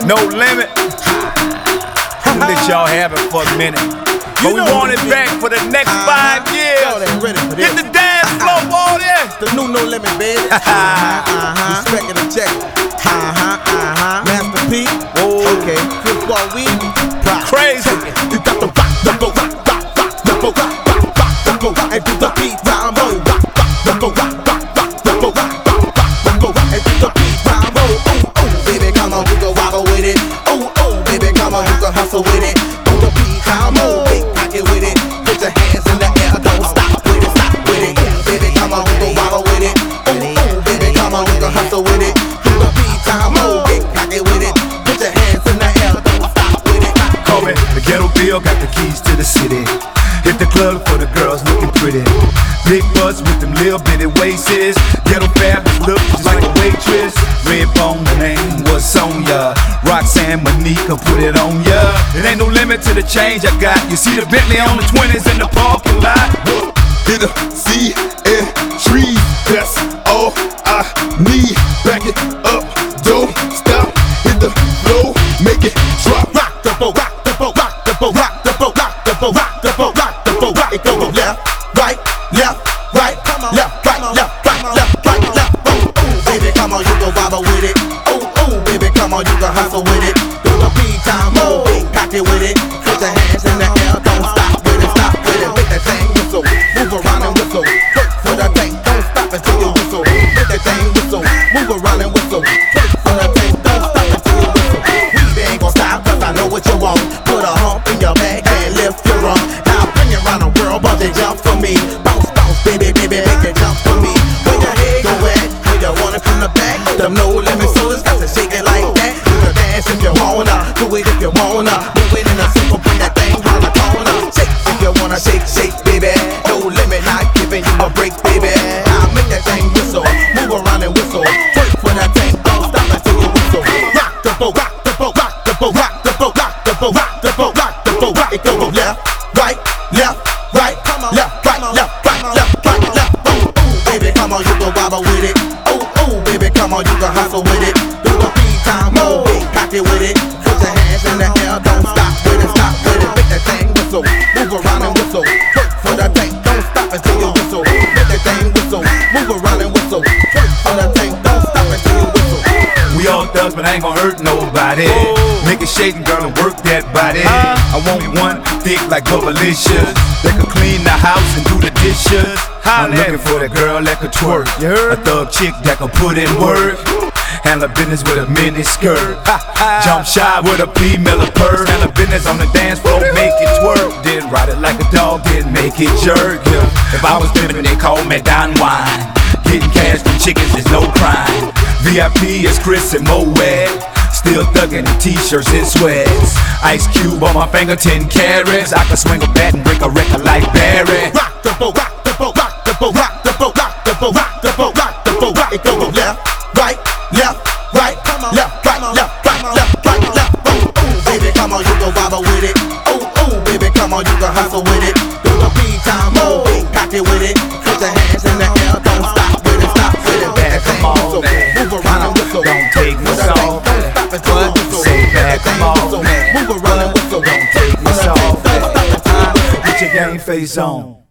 No Limit. We'll let y'all have it for a minute. But we want it back for the next 5 years. Get the dance floor, boy, there. The new No Limit, baby. Respect and check. Master P. Okay. Football week. Crazy. You got the rock, the rock, rock, rock, rock, the rock, rock, rock, rock, the rock, and do the beat time roll. Rock, rock, the rock, rock, rock, the rock, rock, rock, the rock, and do the beat time roll. Ooh, ooh, baby, come on, you can wobble with it. Ooh, ooh, baby, come on, you can hustle with it. Do the beat time roll, big pocket with it. Put your hands in the air, don't stop with it, stop with it. Baby, come on, you can wobble with it. Ooh, ooh, baby, come on, you can hustle with it. Do the beat time roll, big pocket with it. Put your hands in the air, don't stop with it. Call me the Ghetto Bill, got the keys to the city. Hit the club for the girls looking pretty. Big butts with them little bitty waists. Ghetto fabulous look just like a waitress. Redbone, the name was Sonya. Roxanne Monica put it on ya. It ain't no limit to the change I got. You see the Bentley on the 20s in the parking lot. Hit the C and trees, that's all I need. Back it up, don't stop. Hit the flow, make it drop. Rock the boat, rock the boat, rock the boat, rock the boat, rock the boat, rock the boat, rock the boat, rock it go left, right, left, right, left, right, left, right, left, right, left. Ooh, ooh, baby, come on, you go wobble with it. Ooh, ooh, baby, come on, you go hustle with it. Do the beat time, move, big pocket with it. Put your hands in the air, don't stop with it, stop with it. Make that thing whistle, move around and whistle. Twerk for the tank, don't stop until you whistle. Make that thing whistle, move around and whistle. Twerk for the tank, don't stop until you whistle. We ain't gon' stop 'cause I know what you want. Put a hump in your back and lift your arm. Now bring it around the world, but they jump for me. Bounce, bounce, baby, baby, make it jump for me. Where your head go at? Where you want it from the back? Them No Limit soldiers got to shake it like that. Do the dance if you wanna, do it if you wanna. Move it in a circle, bring that thing round the corner. Shake if you wanna, shake, shake, baby. No limit, not giving you a break, baby. Now make that thing whistle, move around and whistle. Twerk for that thing, don't stop until you whistle. Rock the boat, rock the boat, rock the boat, rock the boat, rock the boat, rock the boat, rock the boat, rock it go left, right, left, right, left, right, left, right, left, right, left. Ooh, ooh, baby, come on, you go wobble with it. Ooh, ooh, baby, come on, you can hustle with it. Do the beat time, move, big pocket with it. Put your hands in the air, don't stop with it, stop with it. Make that thing whistle, move around and whistle. Twerk for the tank, don't stop until you whistle. Make that thing whistle, move around and whistle. Twerk for the tank, don't stop until you whistle. We all thugs, but I ain't gon' hurt nobody. Make it shake and girl and work that body. I want one thick like Bubblicious that can clean the house and do the dishes. I'm looking for that girl that could twerk. A thug chick that can put in work. Handle business with a mini skirt. Jump shy with a female purse. Handle business on the dance floor, make it twerk. Then ride it like a dog, then make it jerk. If I was pimpin', they call me Don Wine. Getting cash from chickens is no crime. VIP is Chris and Moet. Still thuggin' in t-shirts and sweats. Ice Cube on my finger, 10 carats. I can swing a bat and break a record like Barry. Rock the boat, rock the boat, rock the boat, rock the boat, rock the boat, rock the boat, rock the boat, rock it go left, right, left, right, left, right, left, right, left, right, left. Ooh, ooh, baby, come on, you go wobble with it. Ooh, ooh, baby, come on, you can hustle with it. Do the beat time, move, big pocket with it. Put your hands in the air, don't stop with it, stop with it. Back them all, move around and whistle. Don't take me soft. Say back them all, move around and whistle. Don't take me soft. Get your game face on.